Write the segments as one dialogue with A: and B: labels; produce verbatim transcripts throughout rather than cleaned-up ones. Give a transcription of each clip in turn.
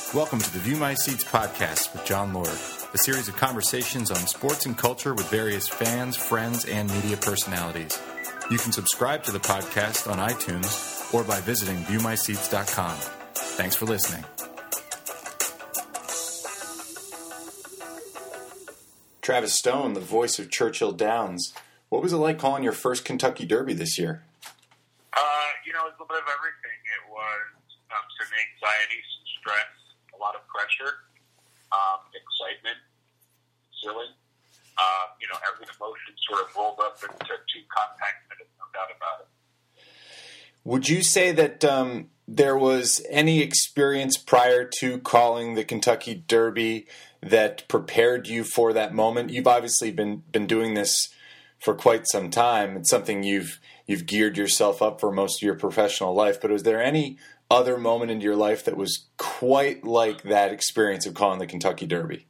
A: Welcome to the View My Seats podcast with John Lord, a series of conversations on sports and culture with various fans, friends, and media personalities. You can subscribe to the podcast on iTunes or by visiting view my seats dot com. Thanks for listening. Travis Stone, the voice of Churchill Downs. What was it like calling your first Kentucky Derby this year?
B: Uh, you know, it was a little bit of everything. It was um, some anxiety, some stress, a lot of pressure, um, excitement, silly. Uh, you know, every emotion sort of rolled up into two compact minutes, no doubt about it.
A: Would you say that um, there was any experience prior to calling the Kentucky Derby that prepared you for that moment? You've obviously been been doing this for quite some time. It's something you've you've geared yourself up for most of your professional life. But was there any other moment in your life that was quite like that experience of calling the Kentucky Derby?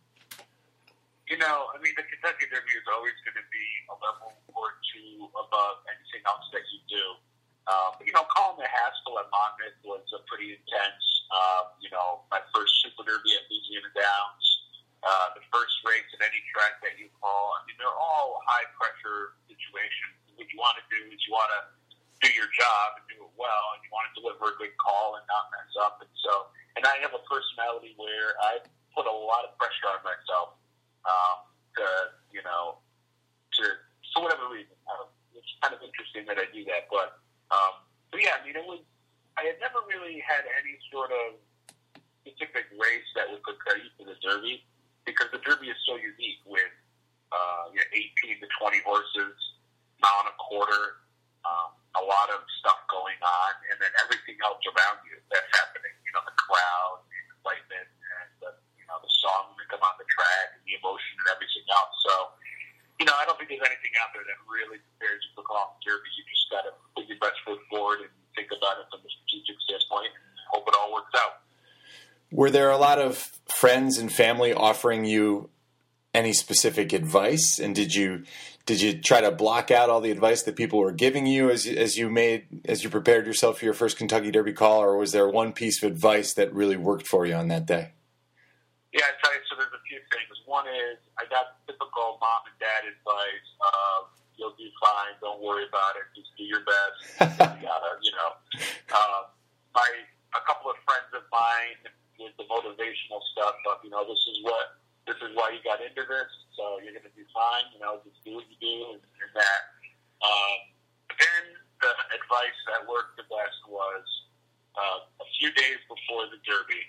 B: You know, I mean, the Kentucky Derby is always going to be a level or two above anything else that you do. Um, but, you know, calling the Haskell at Monmouth was a pretty intense, um, you know, my first Super Derby at Louisiana Downs, uh, the first race at any track that you call. I mean, they're all high-pressure situations. What you want to do is you want to do your job and do it well, and you want to deliver a good call and not mess up. And so, and I have a personality where I put a lot of pressure on myself um, to, you know, to for whatever reason. Uh, it's kind of interesting that I do that, but um, but yeah, I mean, it was. I had never really had any sort of specific race that would prepare you for the Derby, because the Derby is so unique with uh, you know, eighteen to twenty horses, mile and a quarter. Um, a lot of stuff going on, and then everything else around you that's happening. You know, the crowd, the excitement, and the, you know, the songs that come on the track, and the emotion, and everything else. So, you know, I don't think there's anything out there that really prepares you for calling the Derby. You just got to put your best foot forward and think about it from a strategic standpoint, and hope it all works out.
A: Were there a lot of friends and family offering you any specific advice, and did you did you try to block out all the advice that people were giving you as as you made as you prepared yourself for your first Kentucky Derby call, or was there one piece of advice that really worked for you on that day?
B: Yeah, I tell you, so there's a few things. One is I got typical mom and dad advice of you'll do fine, don't worry about it, just do your best. You gotta, you know. Um, my a couple of friends of mine with the motivational stuff of, you know, this is what. This is why you got into this, so you're going to do fine. You know, just do what you do and, and that. Um, but then the advice that worked the best was uh, a few days before the Derby.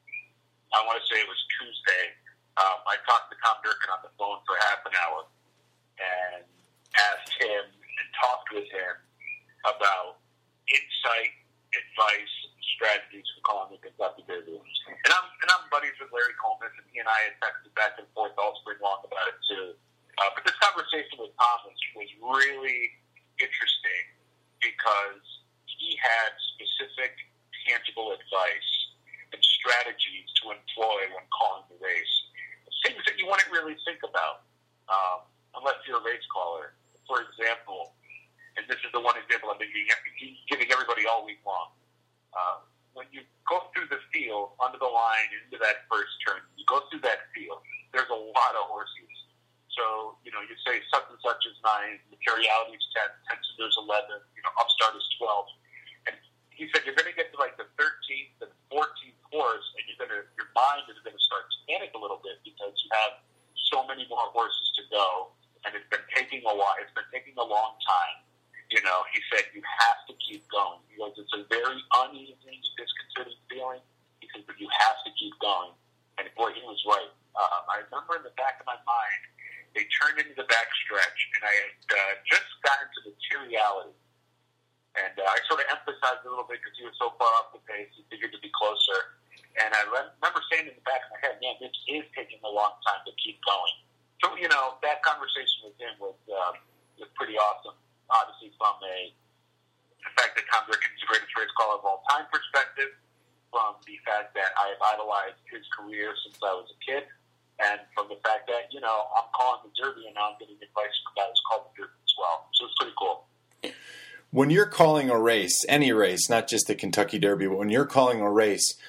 B: I want to say it was Tuesday. Um, I talked to Tom Durkin on the phone for half an hour and asked him and talked with him about insight, advice, strategies for calling the Kentucky Derby. And I'm and I'm buddies with Larry Coleman, and he and I had texted back and forth all spring long about it too. Uh, but this conversation with Thomas was really interesting because he had specific, tangible advice and strategies to employ when calling the race. Things that you wouldn't really think about um, unless you're a race caller. For example, and this is the one example I've been giving, giving everybody all week long. Uh, when you go through the field, under the line, into that first turn, you go through that field, there's a lot of horses. So, you know, you say such and such is nine, Materiality is ten, Tensor's eleven, you know, Upstart is twelve. And he said you're going to get to like the thirteenth and fourteenth horse, and you're going to, your mind is going to start to panic a little bit because you have so many more horses to go, and it's been taking a while, it's been taking a long time. You know, he said, you have to keep going. He goes, it's a very uneasy, disconcerting feeling. He said, but you have to keep going. And boy, he was right. Um, I remember in the back of my mind, they turned into the back stretch, and I had uh, just gotten to Materiality. And uh, I sort of emphasized a little bit because he was so far off the pace, he figured to be closer. And I re- remember saying in the back of my head, man, this is taking a long time to keep going. So, you know, that conversation with him was, uh, was pretty awesome. Obviously, from a the fact that Tom Durkin is the greatest race caller of all time perspective, from the fact that I have idolized his career since I was a kid, and from the fact that, you know, I'm calling the Derby and now I'm getting advice from guys called the Derby as well. So it's pretty cool.
A: When you're calling a race, any race, not just the Kentucky Derby, but when you're calling a race,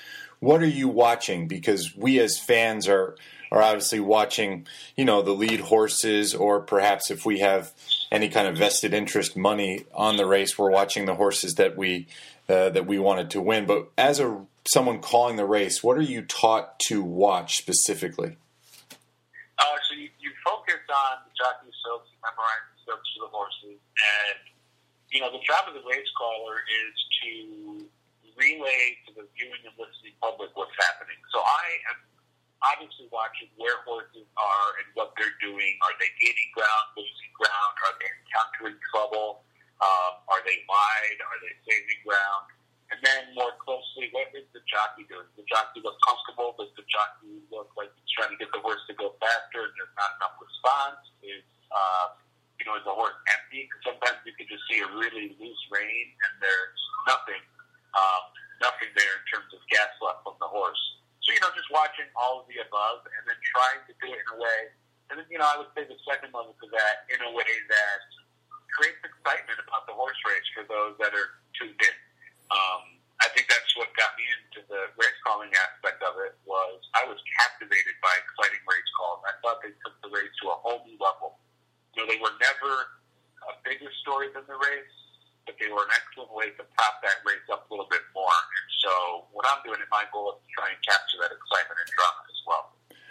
A: what are you watching? Because we as fans are are obviously watching, you know, the lead horses, or perhaps if we have any kind of vested interest money on the race, we're watching the horses that we uh, that we wanted to win. But as a someone calling the race, what are you taught to watch specifically?
B: Uh, so you, you focus on the jockey silks, you memorize the silks of the horses, and you know the job of the race caller is to relay to the viewing and listening public what's happening. So I am obviously watching where horses are and what they're doing. Are they gaining ground, losing ground? Are they encountering trouble? Um, are they wide? Are they saving ground? And then more closely, what is the jockey doing? Does the jockey look comfortable? Does the jockey look like he's trying to get the horse to go faster and there's not enough response? Is, uh, you know, is the horse empty? Because sometimes you can just see a really loose rein and there's nothing, um, nothing there in terms of gas left from the horse. So, you know, just watching all of the above and then trying to do it in a way. And then, you know, I would say the second level to that in a way that creates excitement about the horse race for those that are tuned in. Um, I think that's what got me into the race calling aspect of it. Was I was captivated by exciting race calls. I thought they took the race to a whole new level. You know, they were never a bigger story than the race, but they were an excellent way to pop that race up a little bit more. And so what I'm doing, in my goal is to try and capture that excitement and drama as well.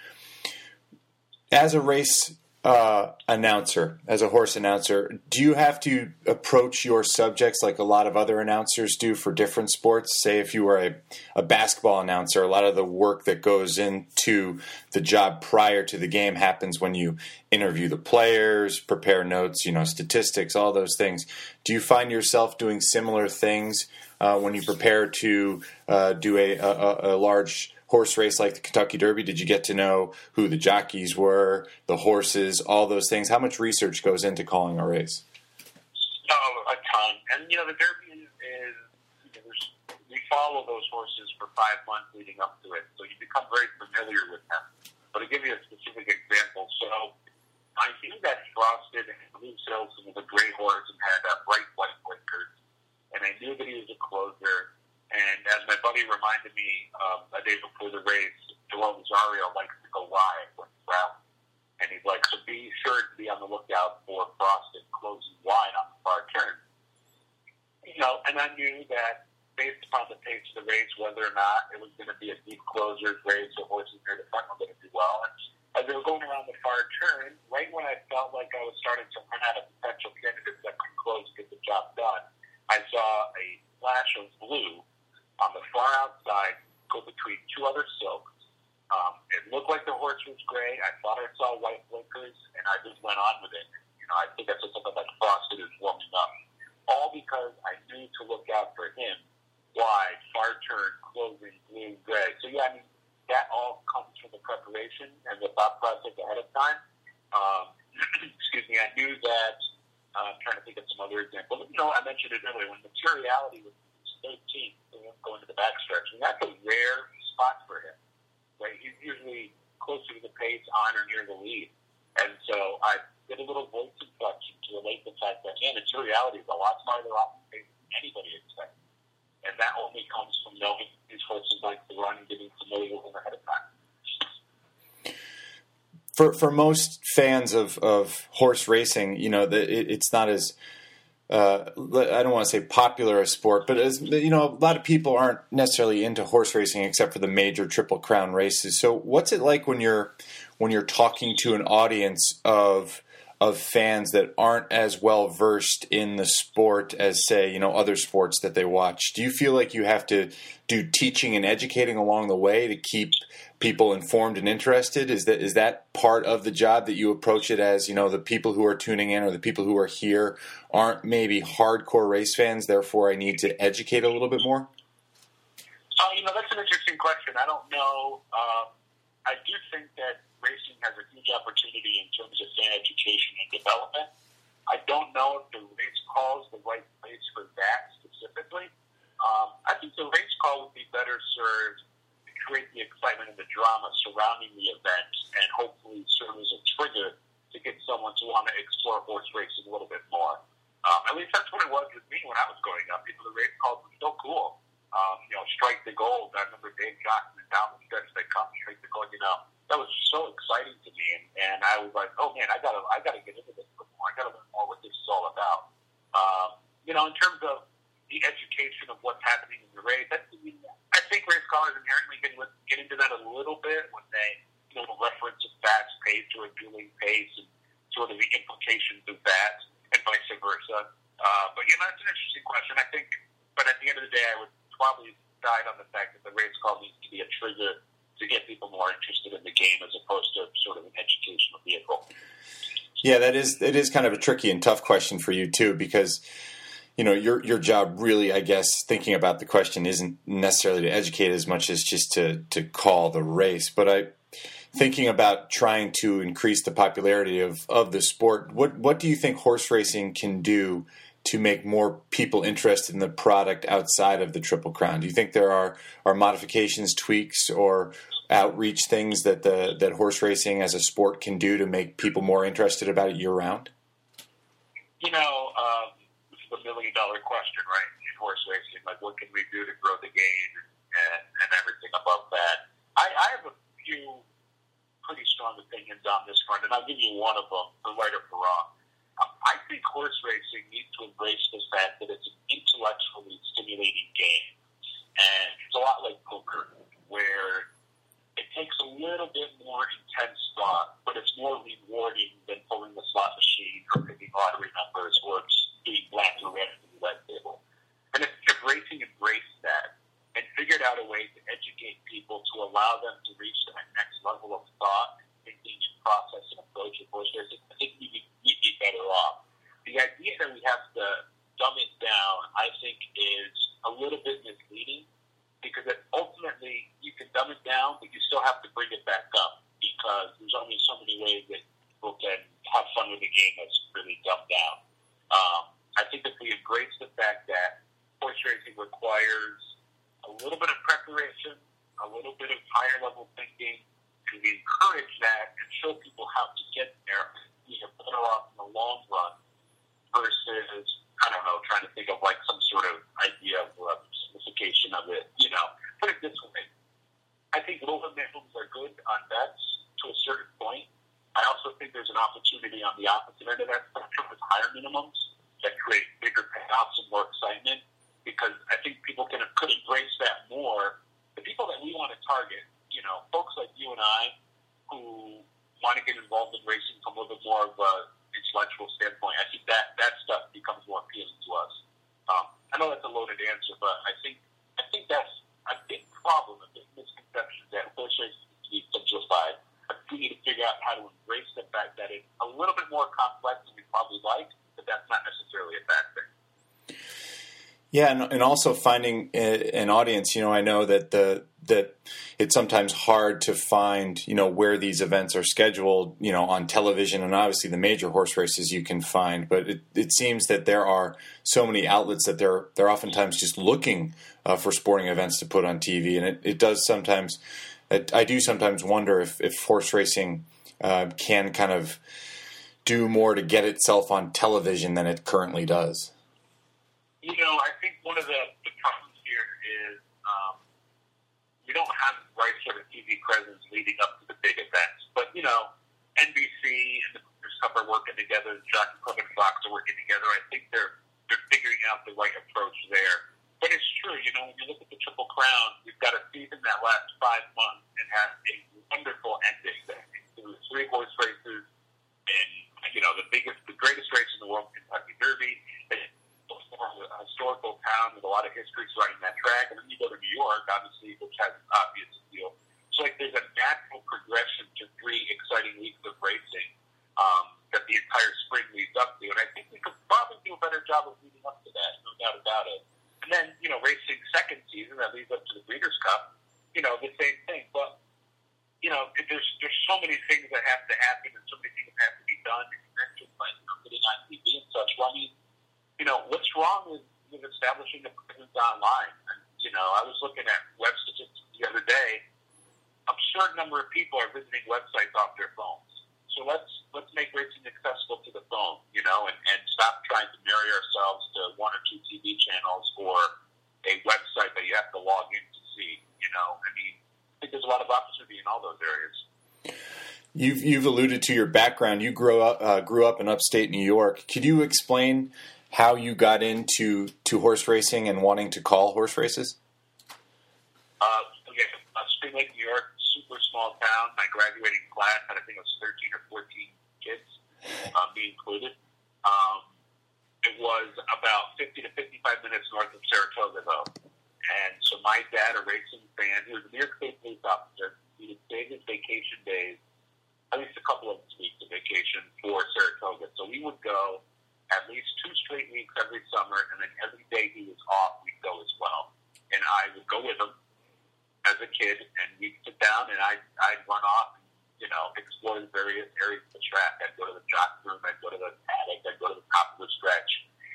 A: As a race uh, announcer, as a horse announcer, do you have to approach your subjects like a lot of other announcers do for different sports? Say if you were a, a basketball announcer, a lot of the work that goes into the job prior to the game happens when you interview the players, prepare notes, you know, statistics, all those things. Do you find yourself doing similar things uh, when you prepare to uh, do a, a, a large horse race like the Kentucky Derby? Did you get to know who the jockeys were, the horses, all those things? How much research goes into calling a race?
B: Oh, a ton. And, you know, the Derby is, is you know, we follow those horses for five months leading up to it, so you become very familiar with them. But to give you a specific example, so I knew that Frosted and Blue Silson was a gray horse and had uh, bright white blinkers, and I knew that he was a closer. And as my buddy reminded me um, a day before the race, Joel Rosario likes to go wide when he's out. And he's like, so be sure to be on the lookout for Frosted closing wide on the far turn. You know, and I knew that based upon the pace of the race, whether or not it was going to be a deep closers race, the horses near the front were going to do well. And as they were going around the far turn, right when I felt like I was starting to run out of potential candidates that could close to get the job done, I saw a flash of blue on the far outside go between two other silks. Um, it looked like the horse was gray. I thought I saw white blinkers, and I just went on with it. You know, I think I said something like Frosted is warming up. All because I knew to look out for him. Wide, far turn, closing, blue, gray. So, yeah, I mean, that all comes from the preparation and the thought process ahead of time. Um, excuse me, I knew that, uh, I'm trying to think of some other examples. You know, I mentioned it earlier, when materiality was thirteenth, going to the backstretch, and that's a rare spot for him. Right? He's usually closer to the pace, on or near the lead. And so I did a little voice inflection to relate the fact that, yeah, materiality is a lot farther off the pace than anybody expects. And that only comes from knowing these horses like to run and getting familiar with them ahead of time.
A: For for most fans of, of horse racing, you know, the, it, it's not as uh, I don't want to say popular a sport, but as you know, a lot of people aren't necessarily into horse racing except for the major Triple Crown races. So, what's it like when you're when you're talking to an audience of of fans that aren't as well versed in the sport as, say, you know, other sports that they watch? Do you feel like you have to do teaching and educating along the way to keep people informed and interested? Is that is that part of the job, that you approach it as, you know, the people who are tuning in or the people who are here aren't maybe hardcore race fans, therefore I need to educate a little bit more?
B: Uh, you know, that's an interesting question. I don't know. Um, I do think that racing has a huge opportunity in terms of fan education and development. I don't know if the race call is the right place for that specifically. Um, I think the race call would be better served to create the excitement and the drama surrounding the event and hopefully serve as a trigger to get someone to want to explore horse racing a little bit more. Um, at least that's what it was with me when I was growing up. You know, the race calls were so cool. um, you know, strike the gold. I remember Dave Johnson and down the stretch they come strike the gold. You know, that was so exciting to me, and, and I was like, oh man, I gotta I gotta get into this more. I gotta learn more what this is all about. Um, you know, in terms of the education of what's happening in the race, I, I think race callers inherently get, get into that a little bit when they, you know, reference a fast pace or a dueling pace and sort of the implications of that, and vice versa. Uh, but, you know, it's an interesting question. I think, but at the end of the day, I would probably side on the fact that the race call needs to be a trigger to get people more interested in the game as opposed to sort of an educational vehicle.
A: Yeah, that is it is kind of a tricky and tough question for you, too, because, you know, your your job really, I guess, thinking about the question isn't necessarily to educate as much as just to, to call the race. But I thinking about trying to increase the popularity of, of the sport, what what do you think horse racing can do to make more people interested in the product outside of the Triple Crown? Do you think there are, are modifications, tweaks, or outreach things that the that horse racing as a sport can do to make people more interested about it year round?
B: You know, um, this is a million dollar question, right? In horse racing, like what can we do to grow the game and, and everything above that? I, I have a few pretty strong opinions on this front, and I'll give you one of them, for right or for wrong. Um, I think horse racing needs to embrace the fact that it's an intellectually stimulating game. And it's a lot like poker, where it takes a little bit more intense thought, but it's more rewarding than pulling the slot machine or picking lottery numbers or being black or red at the roulette table. And if racing embraced that and figured out a way to educate people to allow them to reach that next level of thought, thinking, and process and approach of horse racing, I think we'd be, we'd be better off. The idea that we have to dumb it down, I think, is a little bit misleading, because it ultimately you can dumb it down, but you still have to bring it back up, because there's only so many ways that people can have fun with a game that's really dumbed down. Um, I think if we embrace the fact that horse racing requires a little bit of preparation, a little bit of higher level thinking, and we encourage that and show people how to get there, we are better off in the long run versus, I don't know, trying to think of like some sort of idea of uh, simplification of it. You know, put it this way. I think lower minimums are good on bets to a certain point. I also think there's an opportunity on the opposite end of that spectrum with higher minimums that create bigger payouts and more excitement, because I think people can could embrace that more. The people that we want to target, you know, folks like you and I who want to get involved in racing from a little bit more of an intellectual standpoint, I think that, that stuff becomes more appealing to us. Um, I know that's a loaded answer, but I think I think that's a big problem, a big misconception that horse racing needs to be simplified. I think we need to figure out how to embrace the fact that it's a little bit more complex than we probably like, but that's not necessarily a bad thing.
A: Yeah, and, and also finding a, an audience. You know, I know that the that it's sometimes hard to find, you know, where these events are scheduled, you know, on television, and obviously the major horse races you can find. But it, it seems that there are so many outlets that they're they're oftentimes just looking uh, for sporting events to put on T V, and it, it does sometimes. It, I do sometimes wonder if, if horse racing uh, can kind of do more to get itself on television than it currently does.
B: You know, I think one of the, the problems here is um, we don't have the right sort of T V presence leading up to the big events. But, you know, N B C and the Breeders' Cup are working together, Jockey Club and Fox are working together. I think they're they're figuring out the right approach there. But it's true, you know, when you look at the Triple Crown, we've got a season that lasts five months and has a wonderful ending that includes three horse races and, you know, the biggest, the greatest race in the world, Kentucky Derby. A historical town with a lot of history surrounding that track, and then you go to New York, obviously, which has an obvious appeal. So, like, there's a natural progression to three exciting weeks of racing um, that the entire spring leads up to, and I think we could probably do a better job of leading up to that, no doubt about it. And then, you know, racing second season that leads up to the Breeders' Cup, you know, the same thing. But, you know, there's there's so many things that have to happen, and so many things that have to be done, and like putting on T V and such. Well, I mean, you know, what's wrong with, with establishing a presence online? And, you know, I was looking at web statistics the other day. A certain number of people are visiting websites off their phones. So let's let's make racing accessible to the phone, you know, and, and stop trying to marry ourselves to one or two T V channels or a website that you have to
A: You've you've alluded to your background. You grew up uh, grew up in upstate New York. Could you explain how you got into to horse racing and wanting to call horse races?
B: Uh, okay, uh, Spring Lake, New York, super small town. My graduating class had, I think it was thirteen or fourteen kids, uh, me included. Um, it was about fifty to fifty-five minutes north of Saratoga, though. And so my dad, a racing fan, he was a New York State police officer. He would save his vacation days, at least a couple of weeks of vacation for Saratoga. So we would go at least two straight weeks every summer, and then every day he was off, we'd go as well. And I would go with him as a kid, and we'd sit down, and I'd, I'd run off and, you know, explore the various areas of the track. I'd go to the jock room, I'd go to the paddock, I'd go to the top of the stretch.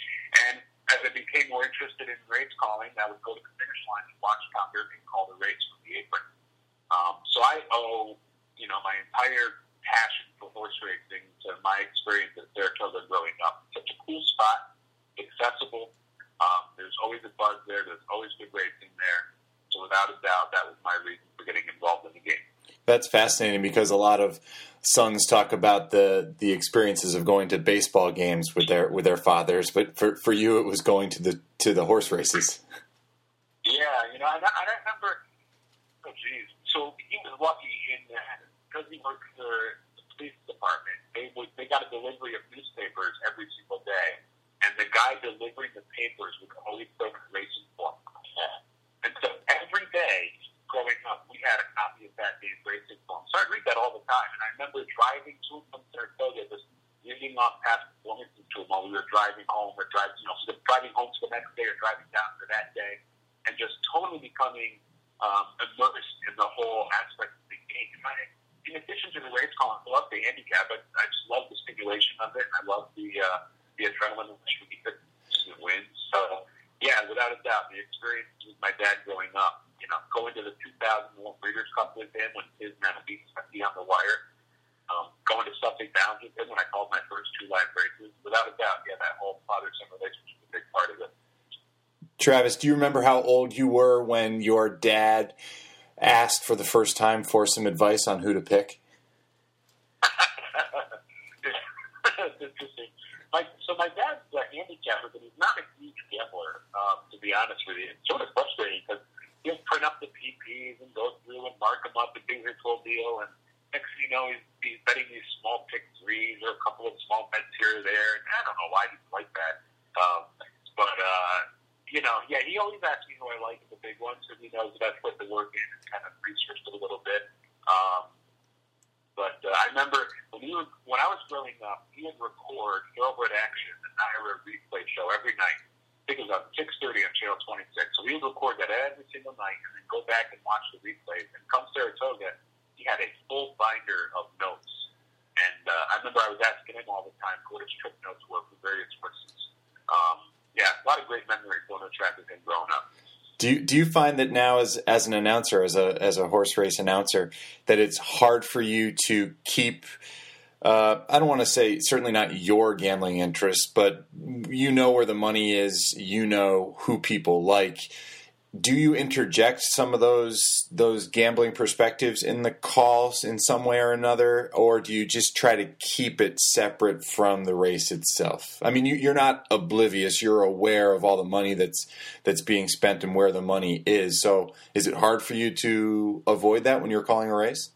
B: And as I became more interested in race calling, I would go to the finish line and watch Tom Durkin call the race from the apron. Um, so I owe, you know, my entire passion for horse racing to my experience at Saratoga growing up. Such a cool spot, accessible. Um, there's always a buzz there. There's always good racing there. So without a doubt, that was my reason for getting involved in the game.
A: That's fascinating because a lot of sons talk about the, the experiences of going to baseball games with their with their fathers, but for, for you, it was going to the to the horse races.
B: Yeah, you know, I, I remember. Oh, geez. So he was lucky in that because he worked for the police department. They would they got a delivery of newspapers every single day, and the guy delivering the papers would always put a racing form. And so every day growing up, we had a copy of that day's racing form. So I'd read that all the time. And I remember driving to him from Saratoga, just reading off past performances to him while we were driving home or driving, you know, so driving home to the next day or driving down for that day, and just totally becoming um, immersed in the whole aspect of the game. And I, in addition to the race calling, I love the handicap, but I just love the stimulation of it. And I love the uh, the adrenaline which we get to win. So, yeah, without a doubt, the experience with my dad growing up, you know, going to the two thousand one Breeders' Cup with him when his man beat Kentucky on the wire, um, going to Suffolk Downs with him when I called my first two live races. Without a doubt, yeah, that whole father-son relationship is a big part of it.
A: Travis, do you remember how old you were when your dad asked for the first time for some advice on who to pick?
B: It's interesting. My, so my dad's a handicapper, but he's not a huge gambler, um, to be honest with you. It's sort of frustrating because he'll print up the P Ps and go through and mark them up and do his whole deal. And next thing you know, he's, he's betting these small pick threes or a couple of small bets here or there. And I don't know why he's like that. Um, but, uh, you know, yeah, he always asks me who I like in the big ones because he knows that I've put the work in and kind of researched it a little bit. Um, but uh, I remember when, he was, when I was growing up, he would record Thoroughbred Action, the Naira replay show, every night. I think it was on six thirty on Channel twenty-six. So we would record that every single night and then go back and watch the replays. And come Saratoga, he had a full binder of notes. And uh, I remember I was asking him all the time what his trip notes were for various horses. Um, yeah, a lot of great memories going to the track with him growing up.
A: Do you, do you find that now as as an announcer, as a as a horse race announcer, that it's hard for you to keep Uh, I don't want to say certainly not your gambling interests, but you know where the money is. You know who people like. Do you interject some of those those gambling perspectives in the calls in some way or another, or do you just try to keep it separate from the race itself? I mean, you, you're not oblivious. You're aware of all the money that's that's being spent and where the money is. So, is it hard for you to avoid that when you're calling a race?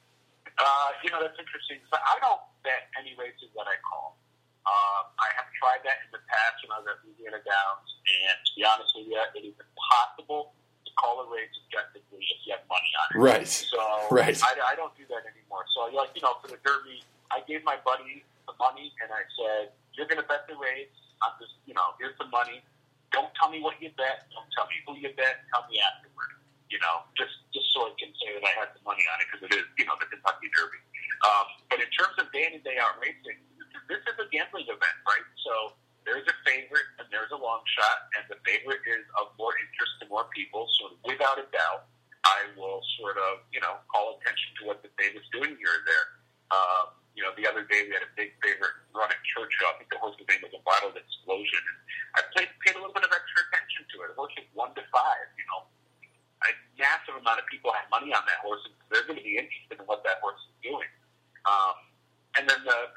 B: Uh, you know, that's interesting. So I don't bet any races that I call. Um, I have tried that in the past when I was at Louisiana Downs, and to be honest with you, it is impossible to call a race objectively if you have money on it.
A: Right.
B: So
A: right.
B: I, I don't do that anymore. So, like, you know, for the Derby, I gave my buddy the money, and I said, you're going to bet the race. I'm just, you know, here's the money. Don't tell me what you bet. Don't tell me who you bet. Tell me afterward. You know, just just so I can say that I had some money on it because it is, you know, the Kentucky Derby. Um, but in terms of day in and day out racing, this is a gambling event, right? So there's a favorite and there's a long shot, and the favorite is of more interest to more people. So without a doubt, I will sort of, you know, call attention to what the favorite's doing here or there. Um, you know, the other day we had a big favorite run at Churchill. I think the horse's name was a Bottled Explosion. And I played, paid a little bit of extra attention to it. The horse was one to five, you know. A massive amount of people have money on that horse, and they're going to be interested in what that horse is doing.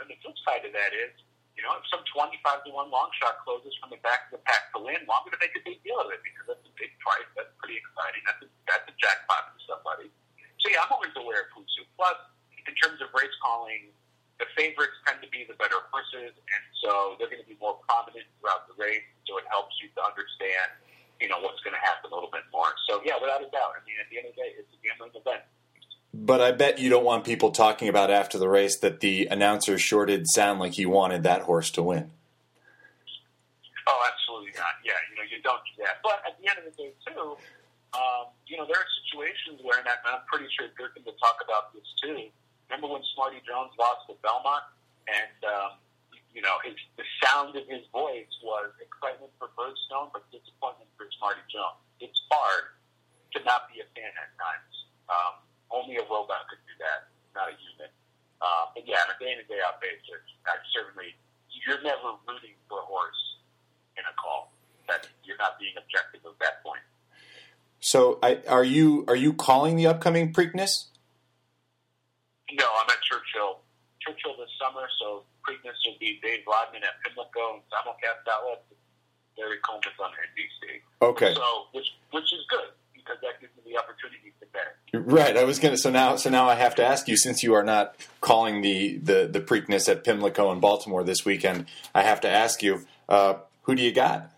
B: the flip side of that is, you know, if some twenty-five to one long shot closes from the back of the pack to win, well, I'm going to make a big deal of it because that's a big price. That's pretty exciting. That's a, that's a jackpot for somebody. So, yeah, I'm always aware of who's who. Plus, in terms of race calling, the favorites tend to be the better horses, and so they're going to be more prominent throughout the race, so it helps you to understand, you know, what's going to happen a little bit more. So, yeah, without a doubt. I mean, at the end of the day, it's a gambling event.
A: But I bet you don't want people talking about after the race that the announcer sure did sound like he wanted that horse to win.
B: Oh, absolutely not. Yeah, you know, you don't do that. But at the end of the day, too, um, you know, there are situations where, and I'm pretty sure Durkin will talk about this, too. Remember when Smarty Jones lost to Belmont? And, um, you know, his, the sound of his voice was excitement for Birdstone, but disappointment for Smarty Jones. It's hard to not be a fan at times. Um, only a robot could do that, not a human. Uh, but, yeah, on a day-in-and day-out basis, I certainly, you're never rooting for a horse in a call. That you're not being objective at that point.
A: So, I, are you are you calling the upcoming Preakness?
B: No, I'm at Churchill. Churchill this summer, so Preakness will be Dave Rodman at Pimlico and simulcast outlets. Larry Combs on N B C.
A: Okay.
B: So, which which is good because that gives me the opportunity to bet.
A: Right. I was going to. So now, so now I have to ask you, since you are not calling the the the Preakness at Pimlico and Baltimore this weekend, I have to ask you, uh, who do you got?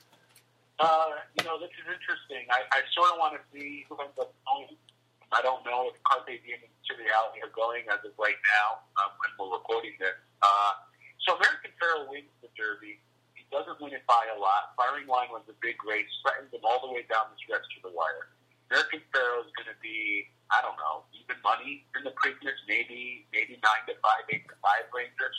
B: Uh, you know, this is interesting. I, I sort of want to see who ends up going. I don't know if Carpe Diem and Seriality are going as of right now um, when we're recording this. Uh, so American Pharoah wins the Derby. He doesn't win it by a lot. Firing Line was a big race, threatened him all the way down the stretch to the wire. American Pharoah is going to be, I don't know, even money in the Preakness, maybe maybe nine to five, eight to five ranges.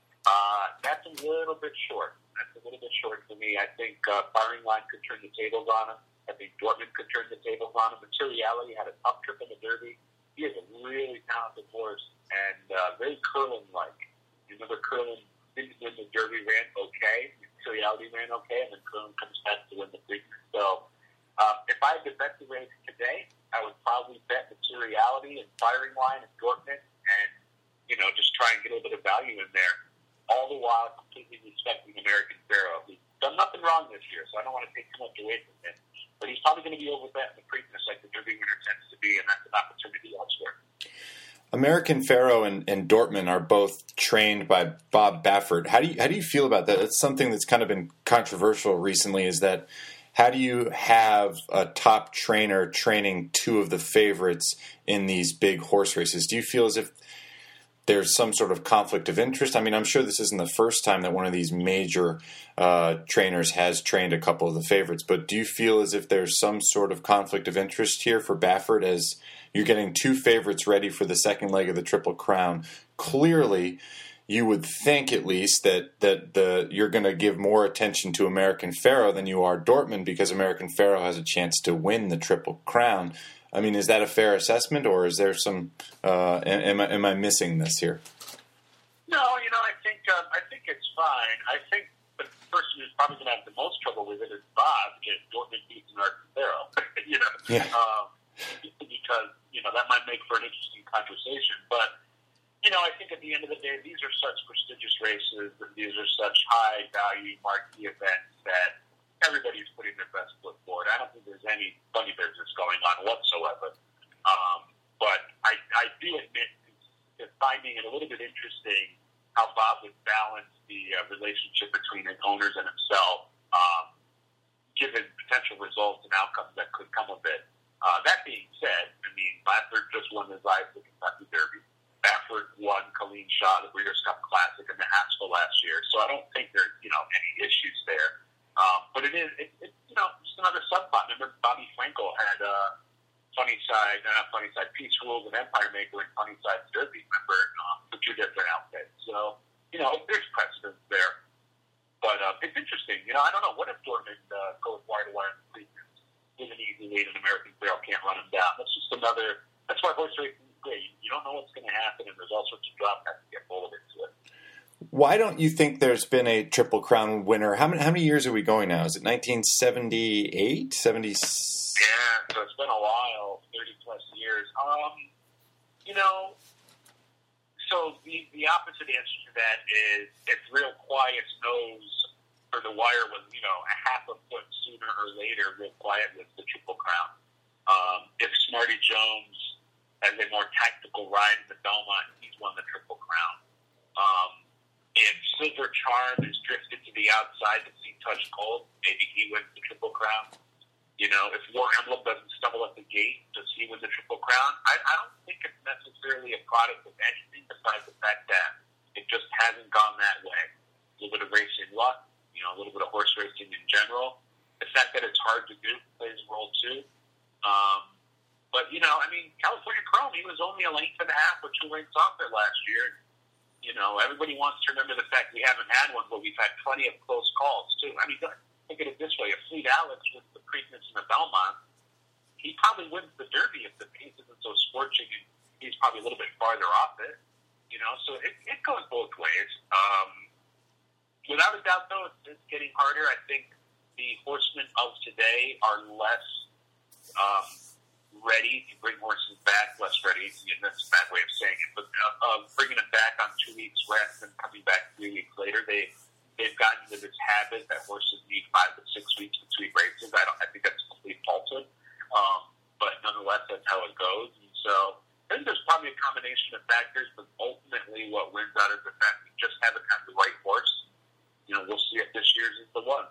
B: Uh, that's a little bit short. That's a little bit short for me. I think uh, Firing Line could turn the tables on him. I think Dortmund could turn the tables on him. Materiality had a tough trip in the Derby. He is a really talented horse and uh, very Curlin-like. You remember Curlin didn't win the Derby, ran okay. Materiality ran okay, and then Curlin comes back to win the Preakness. So uh, if I had to bet the race today, I would probably bet Materiality and Firing Line and Dortmund and, you know, just try and get a little bit of value in there. All the while completely respecting American Pharoah, who's done nothing wrong this year, so I don't want to take too much away from him. But he's probably going to be overbet in the Preakness like the Derby winner tends to be, and that's an opportunity elsewhere.
A: American Pharoah and, and Dortmund are both trained by Bob Baffert. How do you how do you feel about that? It's something that's kind of been controversial recently. Is that how do you have a top trainer training two of the favorites in these big horse races? Do you feel as if there's some sort of conflict of interest? I mean, I'm sure this isn't the first time that one of these major uh, trainers has trained a couple of the favorites, but do you feel as if there's some sort of conflict of interest here for Baffert as you're getting two favorites ready for the second leg of the Triple Crown? Clearly, you would think at least that, that the you're going to give more attention to American Pharoah than you are Dortmund because American Pharoah has a chance to win the Triple Crown. I mean, is that a fair assessment, or is there some? Uh, am I am I missing this here?
B: No, you know, I think um, I think it's fine. I think the person who's probably going to have the most trouble with it is Bob if Dortmund beats American Pharoah. you know,
A: yeah.
B: um, because you know that might make for an interesting conversation. But you know, I think at the end of the day, these are such prestigious races, and these are such high value marquee events that everybody's putting their best foot forward. I don't think there's any funny business going on whatsoever. Um, but I, I do admit to finding it a little bit interesting how Bob would balance the uh, relationship between his owners and himself, um, given potential results and outcomes that could come of it. Uh, that being said, I mean, Baffert just won his life the Kentucky Derby. Baffert won Colleen Shaw, the Breeders' Cup Classic, in the Haskell last year. So I don't think there's, you know, any issues there. Um, but it is, it, it, you know, just another subplot. Remember, Bobby Frankel had uh, Funny Side, not Funny Side, Peace Rules and Empire Maker and Funny Side Derby, remember, um, for two different outfits. So, you know, there's precedence there. But uh, it's interesting. You know, I don't know. What if Dortmund uh, goes wire to wire in the Preakness? Give an easy lead and American Pharoah can't run him down. That's just another, that's why horse racing is great. You don't know what's going to happen, and there's all sorts of drop that to get rolled into it.
A: Why don't you think there's been a Triple Crown winner? How many how many years are we going now? Is it nineteen seventy-eight, seventy?
B: Yeah, so it's been a while, thirty plus years. Um, you know, so the, the opposite answer to that is if Real Quiet knows for the wire was, you know, a half a foot sooner or later, Real Quiet was the Triple Crown. Um, if Smarty Jones has a more tactical ride in the Belmont, he's won the Triple Crown. Um, if Silver Charm is drifted to the outside to see Touch Gold, maybe he wins the Triple Crown. You know, if War Emblem doesn't stumble at the gate, does he win the Triple Crown? I, I don't think it's necessarily a product of anything besides the fact that it just hasn't gone that way. A little bit of racing luck, you know, a little bit of horse racing in general. The fact that it's hard to do plays a role too. Um, but, you know, I mean, California Chrome, he was only a length and a half or two lengths off there last year. You know, everybody wants to remember the fact we haven't had one, but we've had plenty of close calls too. I mean, think of it this way: if Fleet Alex was the Preakness in the Belmont, he probably wins the Derby if the pace isn't so scorching, and he's probably a little bit farther off it. You know, so it, it goes both ways. Um, without a doubt, though, it's, it's getting harder. I think the horsemen of today are less um, ready to bring horses back, less ready. And that's a bad way of saying it, but uh, uh, bringing them back on two weeks rest and coming back three weeks later, they. They've gotten into this habit that horses need five to six weeks between races. I don't. I think that's complete falsehood. Um, but nonetheless, that's how it goes. And so I think there's probably a combination of factors, but ultimately, what wins out is the fact we just haven't had the right horse. You know, we'll see if this year's is the one.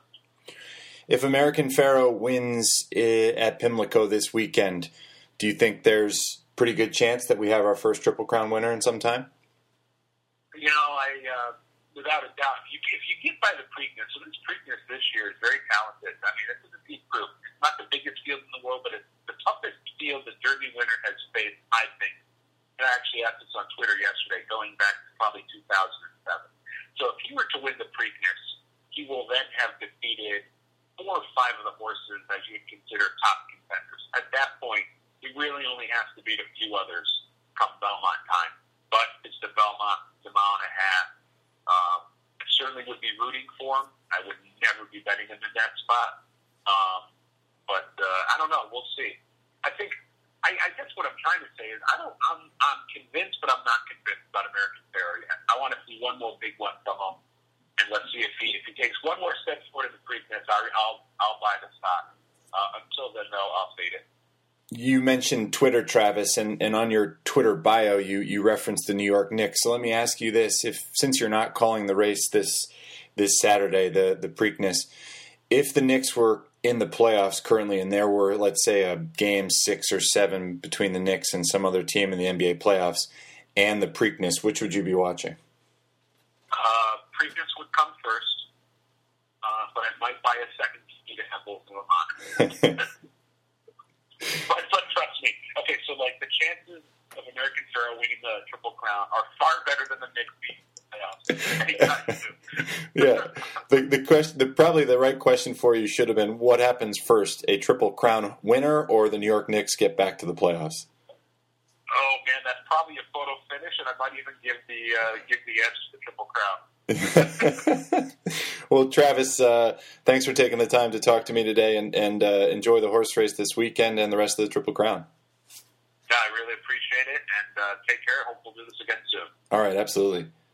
A: If American Pharoah wins at Pimlico this weekend, do you think there's pretty good chance that we have our first Triple Crown winner in some time?
B: You know, I. Uh, Without a doubt, if you, if you get by the Preakness, so this Preakness this year is very talented. I mean, this is a deep group. It's not the biggest field in the world, but it's the toughest field the Derby winner has faced, I think. And I actually asked this on Twitter yesterday, going back to probably two thousand seven. So if he were to win the Preakness, he will then have defeated four or five of the horses that you would consider top contenders. At that point, he really only has to beat a few others come Belmont time. But it's the Belmont, it's a mile and a half. Um, I certainly would be rooting for him. I would never be betting him in that spot. Um, but uh, I don't know. We'll see. I think. I, I guess what I'm trying to say is I don't. I'm. I'm convinced, but I'm not convinced about American Pharoah yet. I want to see one more big one from him, and let's see if he if he takes one more step forward in the Preakness. I'll I'll, I'll buy the stock. Uh, until then, though, I'll fade it.
A: You mentioned Twitter, Travis, and, and on your Twitter bio, you, you referenced the New York Knicks. So let me ask you this: if since you're not calling the race this this Saturday, the the Preakness, if the Knicks were in the playoffs currently, and there were, let's say, a game six or seven between the Knicks and some other team in the N B A playoffs, and the Preakness, which would you be watching?
B: Uh, Preakness would come first, uh, but I might buy a second to have both of them on. But, but trust me. Okay, so like the chances of American Pharoah winning the Triple Crown are far better than the Knicks beating the playoffs.
A: Yeah, the the question, the, probably the right question for you should have been: what happens first, a Triple Crown winner or the New York Knicks get back to the playoffs?
B: Oh man, that's probably a photo finish, and I might even give the uh, give the edge to the Triple Crown.
A: Well, Travis, uh, thanks for taking the time to talk to me today, and, and uh, enjoy the horse race this weekend and the rest of the Triple Crown.
B: Yeah, I really appreciate it, and uh, take care. Hope we'll do this again soon.
A: All right, absolutely.